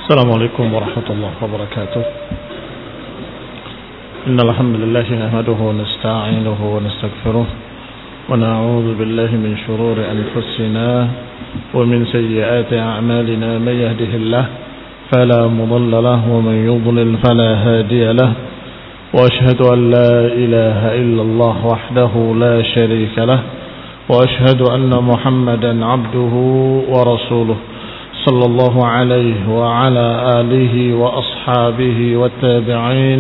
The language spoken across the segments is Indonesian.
السلام عليكم ورحمة الله وبركاته. إن الحمد لله نحمده ونستعينه ونستغفره ونعوذ بالله من شرور أنفسنا ومن سيئات أعمالنا. من يهده الله فلا مضل له ومن يضلل فلا هادي له، وأشهد أن لا إله إلا الله وحده لا شريك له، وأشهد أن محمدا عبده ورسوله صلى الله عليه وعلى آله وأصحابه والتابعين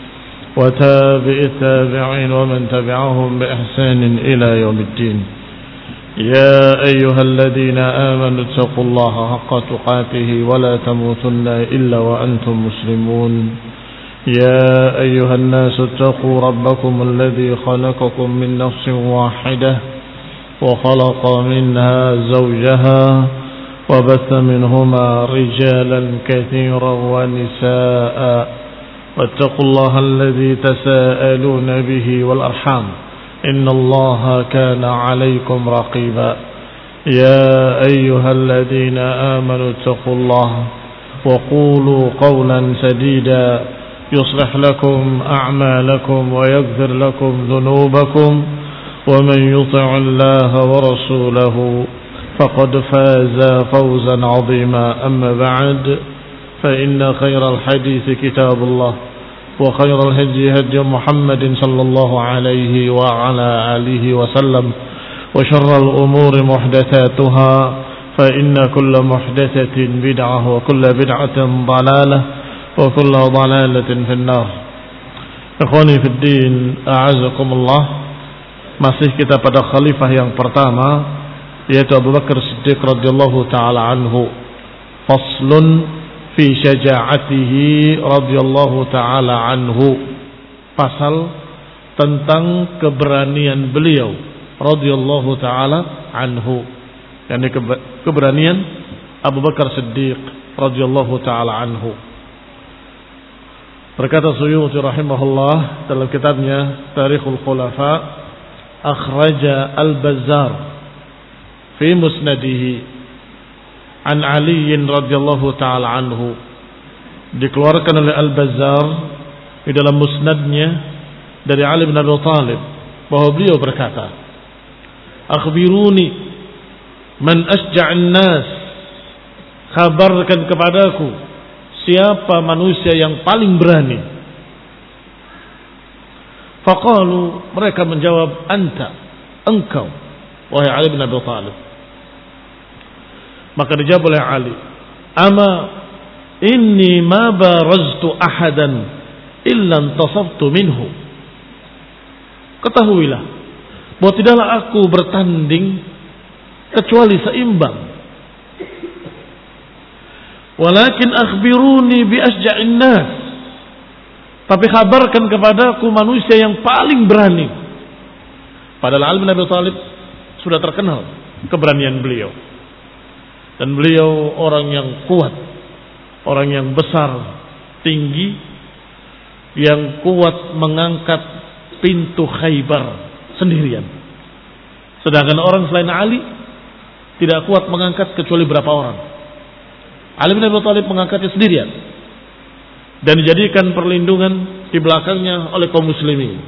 وتابع التابعين ومن تبعهم بإحسان إلى يوم الدين. يا أيها الذين آمنوا اتقوا الله حق تقاته ولا تموتن إلا وأنتم مسلمون. يا أيها الناس اتقوا ربكم الذي خلقكم من نفس واحدة وخلق منها زوجها وبث منهما رجالا كثيرا ونساء، واتقوا الله الذي تساءلون به والأرحام إن الله كان عليكم رقيبا. يا أيها الذين آمنوا اتقوا الله وقولوا قولا سديدا يصلح لكم أعمالكم ويغفر لكم ذنوبكم، ومن يطع الله ورسوله فقد فاز فوزا عظيما. أما بعد، فإن خير الحديث كتاب الله، وخير الهدي هدي محمد صلى الله عليه وعلى آله وسلم، وشر الأمور محدثاتها، فإن كل محدثة بدعة وكل بدعة ضلالة وكل ضلالة في النار. Ikhwani fi din, a'azakumullah. Masih kita pada khalifah yang pertama, yaitu Abu Bakar Siddiq radhiyallahu ta'ala anhu. Faslun fi syaja'atihi radhiyallahu ta'ala anhu. Pasal tentang keberanian beliau radhiyallahu ta'ala anhu, yakni keberanian Abu Bakar Siddiq radhiyallahu ta'ala anhu. Berkata Suyuti rahimahullah dalam kitabnya Tarikhul Khulafa, akhraja Al-Bazzar fi musnadihi an Ali radhiyallahu ta'ala anhu. Dikeluarkan oleh Al-Bazzar di dalam musnadnya dari Ali bin Abi Thalib bahwa beliau berkata, akhbiruni man asja'an nas, kabarkan kepadaku siapa manusia yang paling berani. Faqalu, mereka menjawab, anta, engkau wahai Ali bin Abi Thalib. Maka dijawab oleh Ali, ama inni ma baraztu ahadan illa intasabtu minhu. Ketahuilah bahwa tidaklah aku bertanding kecuali seimbang. Walakin akhbiruni bi asja'in nas, tapi kabarkan kepadaku manusia yang paling berani. Padahal Ali bin Abi Thalib sudah terkenal keberanian beliau, dan beliau orang yang kuat, orang yang besar, tinggi, yang kuat mengangkat pintu Khaybar sendirian. Sedangkan orang selain Ali tidak kuat mengangkat kecuali berapa orang. Ali bin Abi Thalib mengangkatnya sendirian dan dijadikan perlindungan di belakangnya oleh kaum muslimin.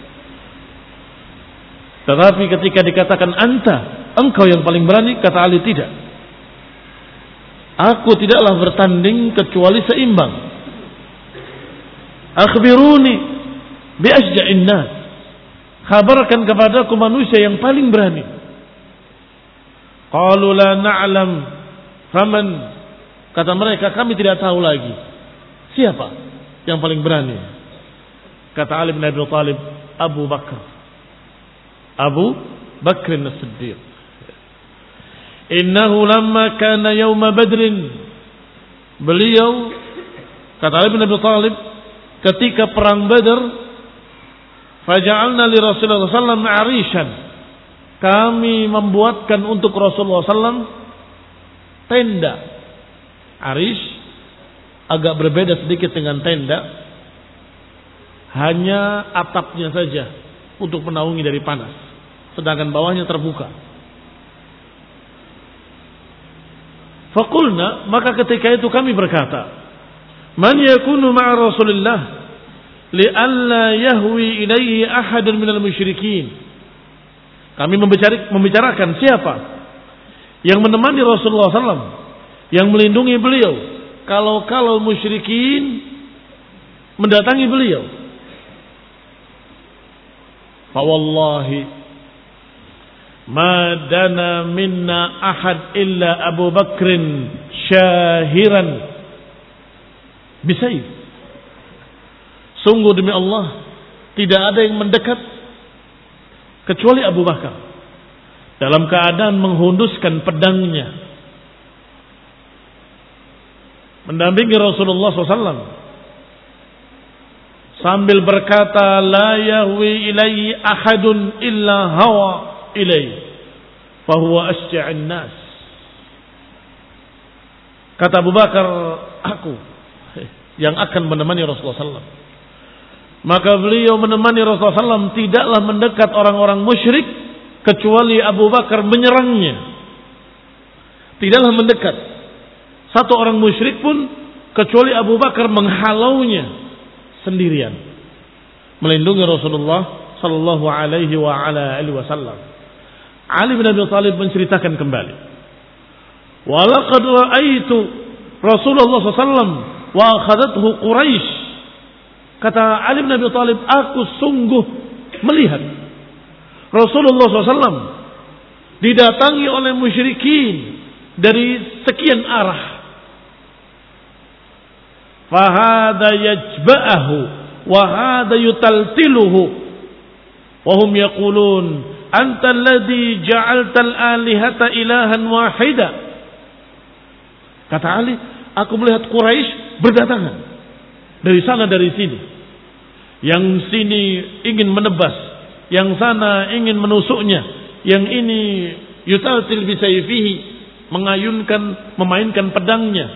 Tetapi ketika dikatakan anta, engkau yang paling berani, kata Ali, tidak. Aku tidaklah bertanding kecuali seimbang. Akhbiruni bi asja'in nas, kabarkan kepadaku manusia yang paling berani. Qalu la na'lam faman, kata mereka, kami tidak tahu lagi siapa yang paling berani. Kata Ali bin Abi Thalib, Abu Bakar As-Siddiq. Innahu lamma kana yawma Badrin, beliau, kata Ali bin Abi Thalib, ketika perang Badar, faja'alna li Rasulullah sallallahu alaihi wasallam arishan, kami membuatkan untuk Rasulullah sallallahu alaihi wasallam tenda. Arish agak berbeda sedikit dengan tenda, hanya atapnya saja untuk menaungi dari panas, sedangkan bawahnya terbuka. Faqulna, maka ketika itu kami berkata, man yakunu ma'a Rasulillah li'alla yahwi ilaihi ahadan minal musyrikin. Kami membicarakan siapa yang menemani Rasulullah SAW, yang melindungi beliau kalau musyrikin mendatangi beliau. Fa wallahi ma dana minna ahad illa Abu Bakrin syahiran bisayf. Sungguh demi Allah, tidak ada yang mendekat kecuali Abu Bakar dalam keadaan menghunduskan pedangnya mendampingi Rasulullah SAW sambil berkata, la yahwi ilaihi ahadun illa hawa ilaihi fahuwa asja'in nas. Kata Abu Bakar, aku yang akan menemani Rasulullah SAW. Maka beliau menemani Rasulullah SAW, tidaklah mendekat orang-orang musyrik kecuali Abu Bakar menyerangnya. Tidaklah mendekat satu orang musyrik pun kecuali Abu Bakar menghalaunya sendirian, melindungi Rasulullah sallallahu alaihi wa ala alihi wasallam. Ali bin Abi Thalib menceritakan kembali, walaqad ra'aitu Rasulullah sallallahu alaihi wasallam wa akhadathu Quraisy. Kata Ali bin Abi Thalib, aku sungguh melihat Rasulullah SAW didatangi oleh musyrikin dari sekian arah. Fahada yajba'ahu wa hada yutaltiluhu wa hum yaqulun anta alladhi ja'alta al-alihata ilahan wahida. Kata Ali, aku melihat Quraisy berdatangan dari sana dari sini. Yang sini ingin menebas, yang sana ingin menusuknya, yang ini yutaltil bisayfihi, memainkan pedangnya.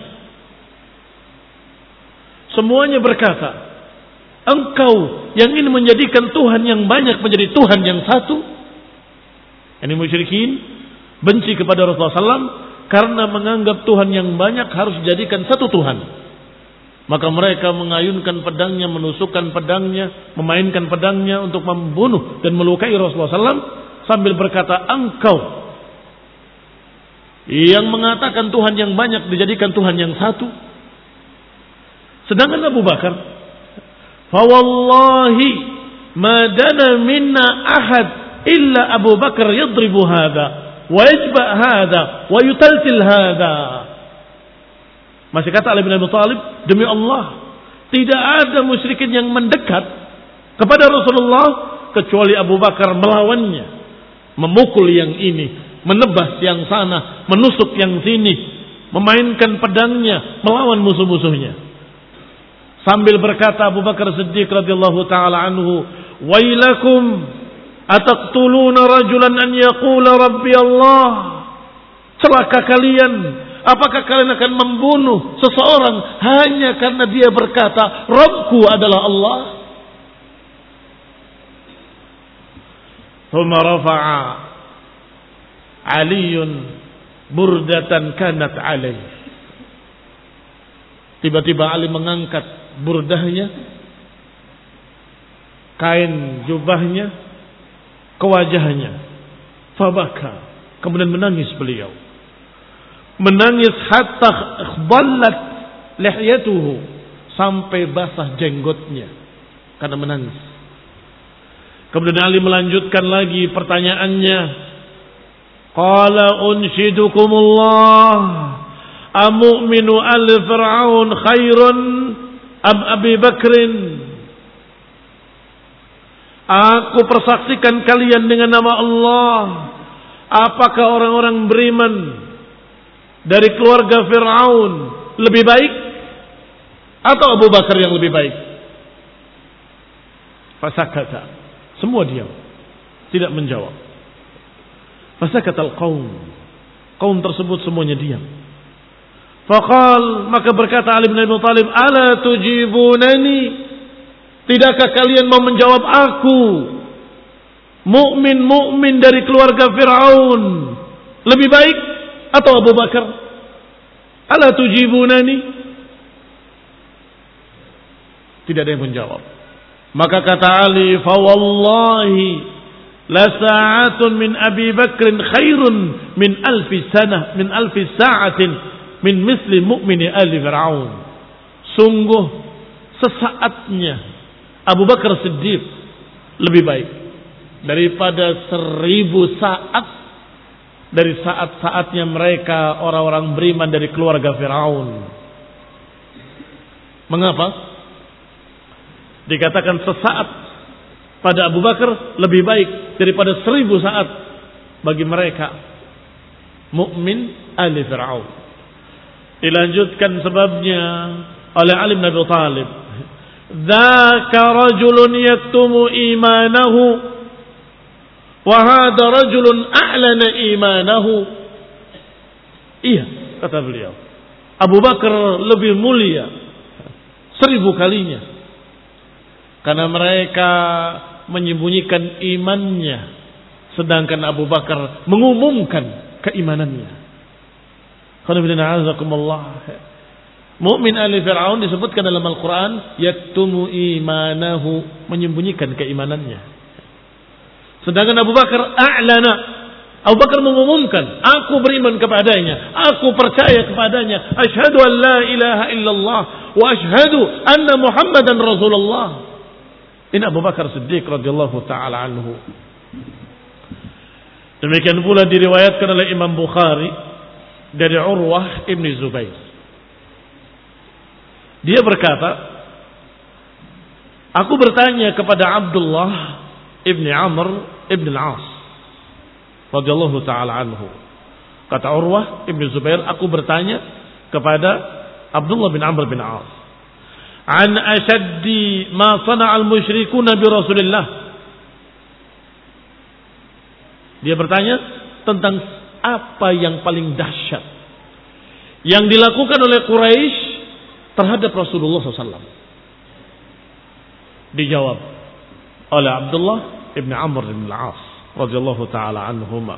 Semuanya berkata, engkau yang ingin menjadikan Tuhan yang banyak menjadi Tuhan yang satu. Ini musyrikin benci kepada Rasulullah SAW karena menganggap Tuhan yang banyak harus dijadikan satu Tuhan. Maka mereka mengayunkan pedangnya, menusukkan pedangnya, memainkan pedangnya untuk membunuh dan melukai Rasulullah SAW sambil berkata, engkau yang mengatakan Tuhan yang banyak dijadikan Tuhan yang satu. Sedangkan Abu Bakar, fa wallahi ma dana minna ahad illa Abu Bakar yadribu hadha wa yajba hadha wa yutaltil hadha. Masih kata Ali bin Abi Thalib, demi Allah, tidak ada musyrikin yang mendekat kepada Rasulullah kecuali Abu Bakar melawannya, memukul yang ini, menebas yang sana, menusuk yang sini, memainkan pedangnya, melawan musuh-musuhnya. Sambil berkata Abu Bakar Siddiq radhiyallahu taala anhu, "Wailakum ataqtuluna rajulan an yaqula rabbi Allah?" Celaka kalian, apakah kalian akan membunuh seseorang hanya karena dia berkata, Rabbku adalah Allah? Thumma rafa'a Aliyun burdatan kanat alaih. Tiba-tiba Ali mengangkat burdahnya, kain jubahnya, ke wajahnya. Fabaka, kemudian menangis beliau. Menangis hatta khallat lihyatuhu, sampai basah jenggotnya karena menangis. Kemudian Ali melanjutkan lagi pertanyaannya. Qala unshidukumullah amu'minu al-fir'aun khairun am Abi Bakrin. Aku persaksikan kalian dengan nama Allah, apakah orang-orang beriman dari keluarga Fir'aun lebih baik atau Abu Bakar yang lebih baik? Fasakata, semua diam, tidak menjawab. Fasakatal qaum, kaum tersebut semuanya diam. Faqal, maka berkata Ali bin Abi Thalib, ala tujibunani, tidakkah kalian mau menjawab aku, mukmin dari keluarga Fir'aun lebih baik atau Abu Bakar? Ala tujibunani? Tidak ada yang menjawab. Maka kata Ali, fa wallahi la sa'atun min Abi Bakrin khairun min alfi sa'atin min misli mu'mini ali Fir'aun. Sungguh sesaatnya Abu Bakar Siddiq lebih baik daripada 1000 saat dari saat-saatnya mereka orang-orang beriman dari keluarga Fir'aun. Mengapa? Dikatakan sesaat pada Abu Bakar lebih baik daripada 1000 saat bagi mereka mukmin ali Fir'aun. Dilanjutkan sebabnya oleh Ali bin Abi Thalib. Dzaka rajulun yaktumu imanahu wa hadha rajulun a'lana imanahu. Iya, kata beliau. Abu Bakar lebih mulia 1000 kalinya. Karena mereka menyembunyikan imannya, sedangkan Abu Bakar mengumumkan keimanannya. Mukmin ali Fir'aun disebutkan dalam Al-Quran, yaktumu imanahu, menyembunyikan keimanannya. Sedangkan Abu Bakar a'lana, Abu Bakar mengumumkan, aku beriman kepadanya, aku percaya kepadanya, asyhadu an la ilaha illallah wa asyhadu anna Muhammadan Rasulullah. Ini Abu Bakar Siddiq radhiyallahu taala anhu. Demikian pula diriwayatkan oleh Imam Bukhari dari Urwah ibn Zubair. Dia berkata, aku bertanya kepada Abdullah ibn Amr ibn al-As radhiyallahu taala anhu. Kata Urwah ibn Zubair, aku bertanya kepada Abdullah bin Amr bin As an ashaddi ma sana'al musyrikuna bi Rasulillah. Dia bertanya tentang apa yang paling dahsyat yang dilakukan oleh Quraisy terhadap Rasulullah SAW. Dijawab oleh Abdullah ibn Amr bin al-As radhiyallahu ta'ala anhuma.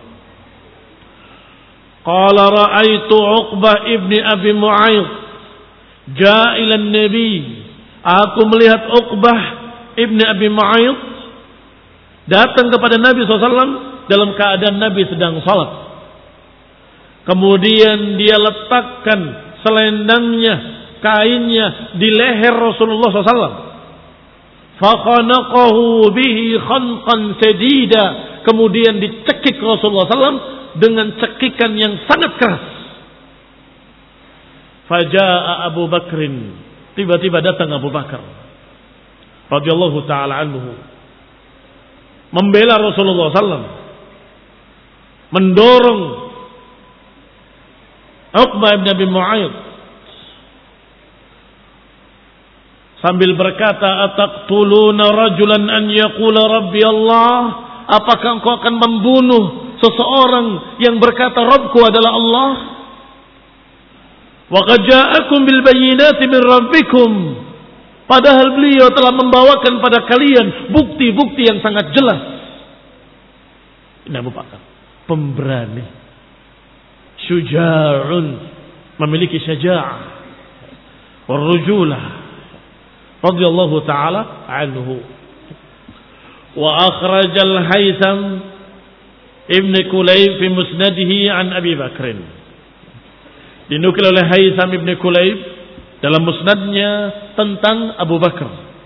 Qala ra'aitu Uqbah ibn Abi Mu'ayth ja'a ila an-nabi. Aku melihat Uqbah ibn Abi Mu'ayth datang kepada Nabi SAW dalam keadaan Nabi sedang salat. Kemudian dia letakkan selendangnya, kainnya di leher Rasulullah SAW. Faqanaqahu bihi khanqan sadida. Kemudian dicekik Rasulullah SAW dengan cekikan yang sangat keras. Faja'a Abu Bakrin, tiba-tiba datang Abu Bakar radhiyallahu taala anhu membela Rasulullah SAW, mendorong Uqbah bin Abi Mu'ayth sambil berkata, ataqtuluna rajulan an yaqula rabbi Allah? Apakah engkau akan membunuh seseorang yang berkata Rabbku adalah Allah? Wa qad ja'akum bil bayyinati min rabbikum. Padahal beliau telah membawakan pada kalian bukti-bukti yang sangat jelas. Ini Abu Bakar, pemberani, syuja'un, memiliki syaja'ah, warujulah, radhiyallahu ta'ala anhu. Wa akhrajal Haytham ibn Kulayb fi musnadihi an Abi Bakrin. Dinukil oleh Haytham ibn Kulayb dalam musnadnya tentang Abu Bakar.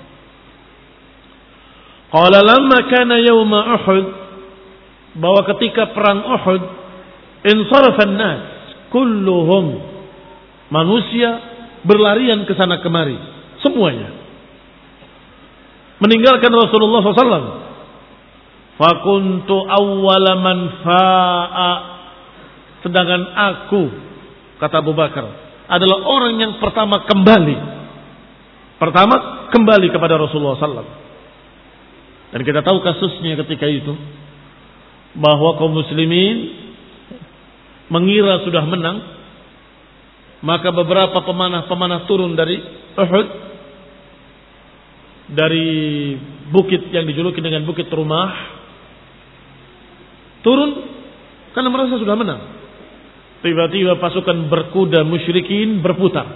Qala lamma kana yawma Uhud, bahwa ketika perang Uhud, insarafa an-nas kulluhum, manusia berlarian ke sana kemari semuanya, meninggalkan Rasulullah SAW. Fakuntu awwala man fa'a, sedangkan aku, kata Abu Bakar, adalah orang yang pertama kembali kepada Rasulullah SAW. Dan kita tahu kasusnya ketika itu, bahwa kaum muslimin mengira sudah menang, maka beberapa pemanah-pemanah turun dari Uhud, dari bukit yang dijuluki dengan Bukit Rumah, turun karena merasa sudah menang. Tiba-tiba pasukan berkuda musyrikin berputar.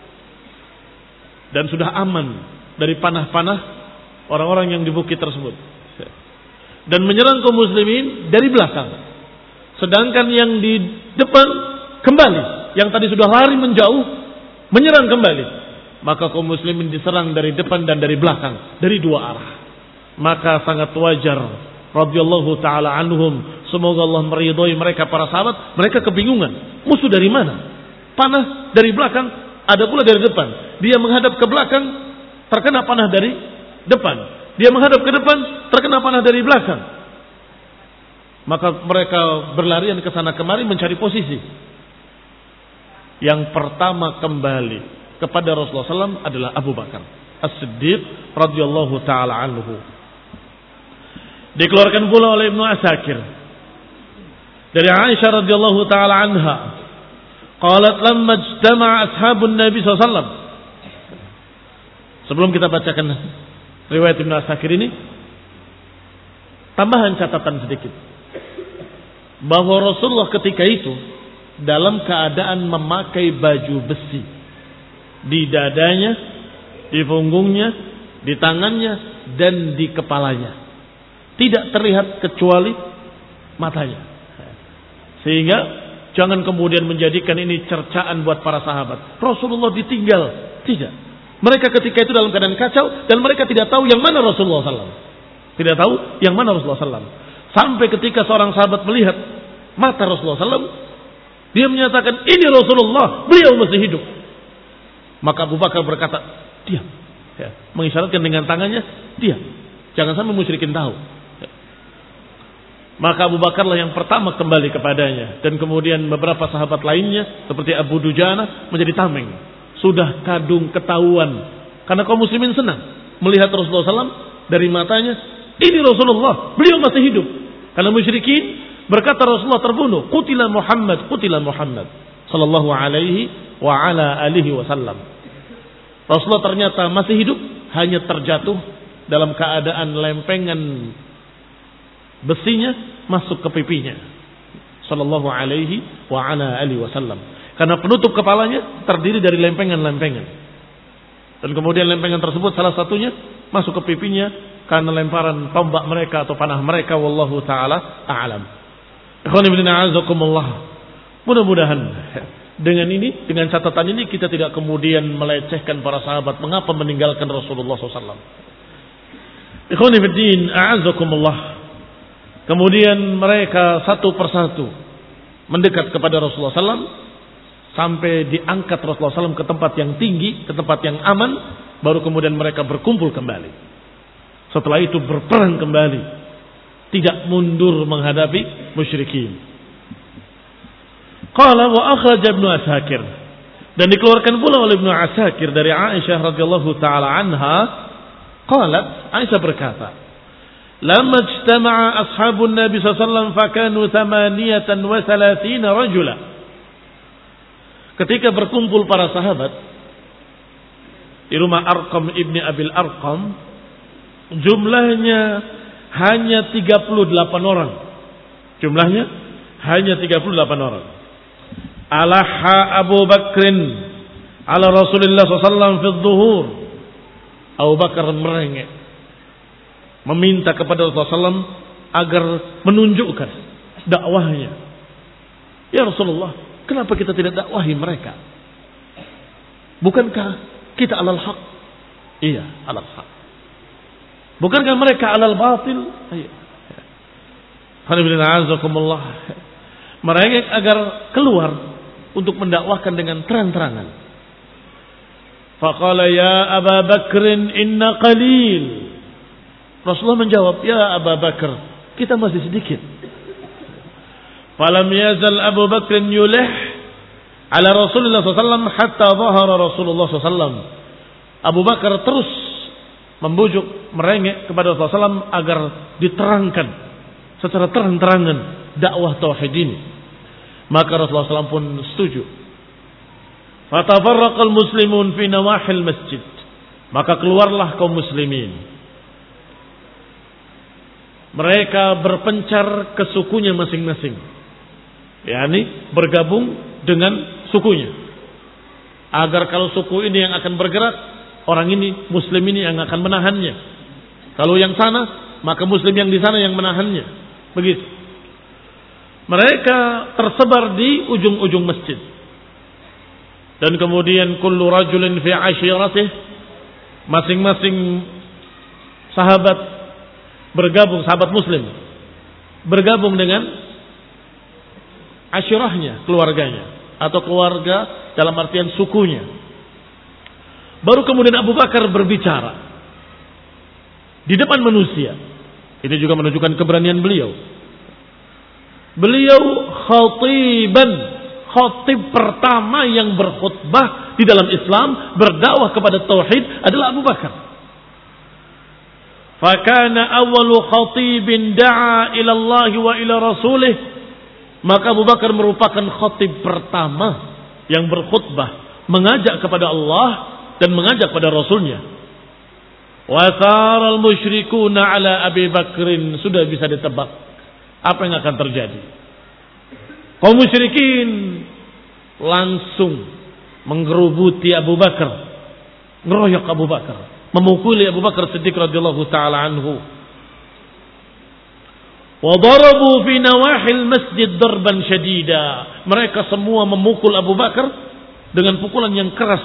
Dan sudah aman dari panah-panah orang-orang yang di bukit tersebut. Dan menyerang kaum muslimin dari belakang. Sedangkan yang di depan kembali. Yang tadi sudah lari menjauh, menyerang kembali. Maka kaum muslimin diserang dari depan dan dari belakang. Dari dua arah. Maka sangat wajar radhiyallahu ta'ala anhum, semoga Allah meridhai mereka para sahabat, mereka kebingungan. Musuh dari mana? Panah dari belakang, ada pula dari depan. Dia menghadap ke belakang, terkena panah dari depan. Dia menghadap ke depan, terkena panah dari belakang. Maka mereka berlarian ke sana kemari mencari posisi. Yang pertama kembali kepada Rasulullah SAW adalah Abu Bakar As-Siddiq radhiyallahu ta'ala anhu. Dikeluarkan pula oleh Ibnu Asakir dari Aisyah radhiyallahu ta'ala anha, qalat lamma ijtama'a ashabun Nabi SAW. Sebelum kita bacakan riwayat Ibnu Asakir ini, tambahan catatan sedikit bahwa Rasulullah ketika itu dalam keadaan memakai baju besi di dadanya, di punggungnya, di tangannya, dan di kepalanya. Tidak terlihat kecuali matanya. Sehingga jangan kemudian menjadikan ini cercaan buat para sahabat. Rasulullah ditinggal. Tidak. Mereka ketika itu dalam keadaan kacau dan mereka tidak tahu yang mana Rasulullah SAW. Tidak tahu yang mana Rasulullah SAW. Sampai ketika seorang sahabat melihat mata Rasulullah SAW, dia menyatakan ini Rasulullah, beliau masih hidup. Maka Abu Bakar berkata, diam. Ya, mengisyaratkan dengan tangannya, diam. Jangan sampai musyrikin tahu. Maka Abu Bakarlah yang pertama kembali kepadanya. Dan kemudian beberapa sahabat lainnya seperti Abu Dujana menjadi tameng. Sudah kadung ketahuan. Karena kaum muslimin senang melihat Rasulullah SAW dari matanya. Ini Rasulullah, beliau masih hidup. Karena musyrikin berkata Rasulullah terbunuh. Qutila Muhammad sallallahu alaihi wa ala alihi wasallam. Rasulullah ternyata masih hidup, hanya terjatuh dalam keadaan lempengan besinya masuk ke pipinya sallallahu alaihi wa ala alihi wasallam. Karena penutup kepalanya terdiri dari lempengan-lempengan. Dan kemudian lempengan tersebut salah satunya masuk ke pipinya karena lemparan tombak mereka atau panah mereka, wallahu taala a'lam. Ikhwan ibn a'azakumullah. Mudah-mudahan dengan ini, dengan catatan ini kita tidak kemudian melecehkan para sahabat mengapa meninggalkan Rasulullah SAW. Ikhwan ibn a'azakumullah. Kemudian mereka satu persatu mendekat kepada Rasulullah SAW sampai diangkat Rasulullah SAW ke tempat yang tinggi, ke tempat yang aman, baru kemudian mereka berkumpul kembali. Setelah itu berperang kembali, tidak mundur menghadapi musyrikin. Qala wa akhraj Ibnu Asakir, dan dikeluarkan pula oleh Ibnu Asakir dari Aisyah radhiyallahu taala anha, qalat, Aisyah berkata, lamma ijtama'a ashabun Nabi sallallahu alaihi wasallam fakanu 38 rajula. Ketika berkumpul para sahabat di rumah Arqam ibni Abil Arqam, jumlahnya hanya 38 orang. Jumlahnya hanya 38 orang. Alaha Abu Bakrin ala Rasulullah SAW fi dhuhur. Abu Bakar merengek, meminta kepada Rasulullah SAW agar menunjukkan dakwahnya. Ya Rasulullah, kenapa kita tidak dakwahi mereka? Bukankah kita alal haq? Iya, alal haq. Bukankah mereka alal batil? Iya. Alhamdulillah. Merengek agar keluar untuk mendakwahkan dengan terang-terangan. Faqala ya Abu Bakrin inna qalil. Rasulullah menjawab, ya Abu Bakar, kita masih sedikit. Falam yazal Abu Bakrin yulih ala Rasulullah SAW hatta zahara Rasulullah SAW. Abu Bakar terus membujuk, merengek kepada Rasulullah SAW agar diterangkan secara terang-terangan dakwah tauhid ini. Maka Rasulullah SAW pun setuju. Fatafarraqal muslimun fi nawahil masjid. Maka keluarlah kaum muslimin. Mereka berpencar ke sukunya masing-masing. yakni bergabung dengan sukunya. Agar kalau suku ini yang akan bergerak, orang ini, muslim ini yang akan menahannya. Kalau yang sana, maka muslim yang di sana yang menahannya. Begitu. Mereka tersebar di ujung-ujung masjid. Dan kemudian kullu rajulin fi ashiratih, masing-masing sahabat bergabung, sahabat muslim bergabung dengan ashirahnya, keluarganya, atau keluarga dalam artian sukunya. Baru kemudian Abu Bakar berbicara di depan manusia. Ini juga menunjukkan keberanian beliau. Beliau khatiban, khatib pertama yang berkhutbah di dalam Islam, berdakwah kepada tauhid adalah Abu Bakar. Fakana awwalu khatibin da'a ila Allah wa ila rasulih. Maka Abu Bakar merupakan khatib pertama yang berkhutbah, mengajak kepada Allah dan mengajak kepada Rasulnya. Wa tharal musyrikuna ala Abi Bakrin. Sudah bisa ditebak apa yang akan terjadi. Kaum musyrikin langsung menggerubuti Abu Bakar, ngeroyok Abu Bakar, memukuli Abu Bakar Siddiq radhiyallahu taala anhu. Wa darabu fi nawahil masjid darban syadida. Mereka semua memukul Abu Bakar dengan pukulan yang keras,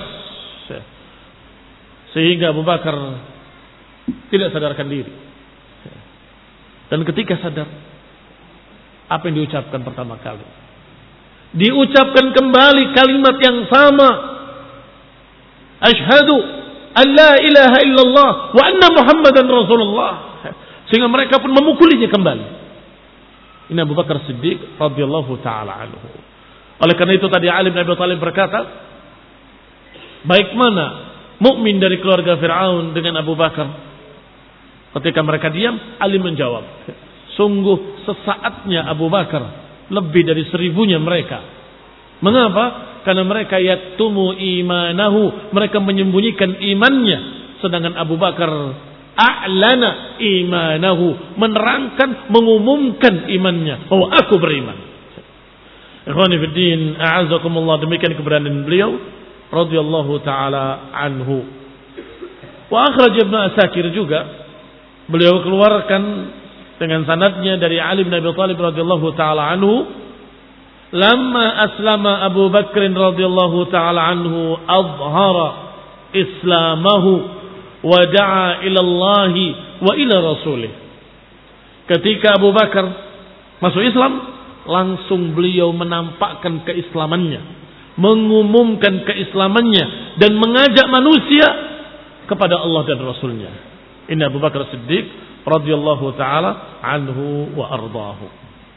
sehingga Abu Bakar tidak sadarkan diri. Dan ketika sadar, apa yang diucapkan pertama kali? Diucapkan kembali kalimat yang sama. Asyhadu an la ilaha illallah wa anna Muhammadan Rasulullah. Sehingga mereka pun memukulinya kembali. Ini Abu Bakar Siddiq radhiyallahu taala anhu. Oleh karena itu tadi Ali bin Abi Thalib berkata, baik mana mukmin dari keluarga Fir'aun dengan Abu Bakar? Ketika mereka diam, Ali menjawab, sungguh sesaatnya Abu Bakar lebih dari 1000-nya mereka. Mengapa? Karena mereka yaktumu imanahu, mereka menyembunyikan imannya, sedangkan Abu Bakar a'lana imanahu, menerangkan, mengumumkan imannya bahwa aku beriman. Ikhwani fi din, a'azzakumullah, demikian keberanian beliau radhiyallahu taala anhu. Wa akhraj Ibnu Asakir juga, beliau keluarkan dengan sanadnya dari Ali bin Abi Thalib radhiyallahu taala anhu, lamma aslama Abu Bakr radhiyallahu taala anhu adhara islamahu wa da'a ila Allah wa ila rasulih. Ketika Abu Bakar masuk Islam, langsung beliau menampakkan keislamannya, mengumumkan keislamannya dan mengajak manusia kepada Allah dan Rasulnya. Ini Abu Bakar Siddiq radhiyallahu taala anhu wa ardaahu.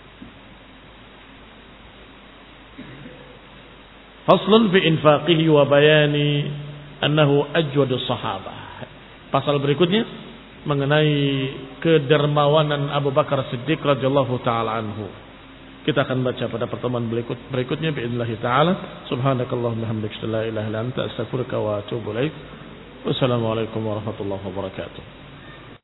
Faslun fi infaqihi wa bayani annahu ajwadus sahabah. Pasal berikutnya mengenai kedermawanan Abu Bakar Siddiq radhiyallahu taala anhu. Kita akan baca pada pertemuan berikutnya باذنillah taala. Subhanakallahumma hamdaka la ilaha illa anta astaghfiruka wa atubu ilaik. Wassalamualaikum warahmatullahi wabarakatuh.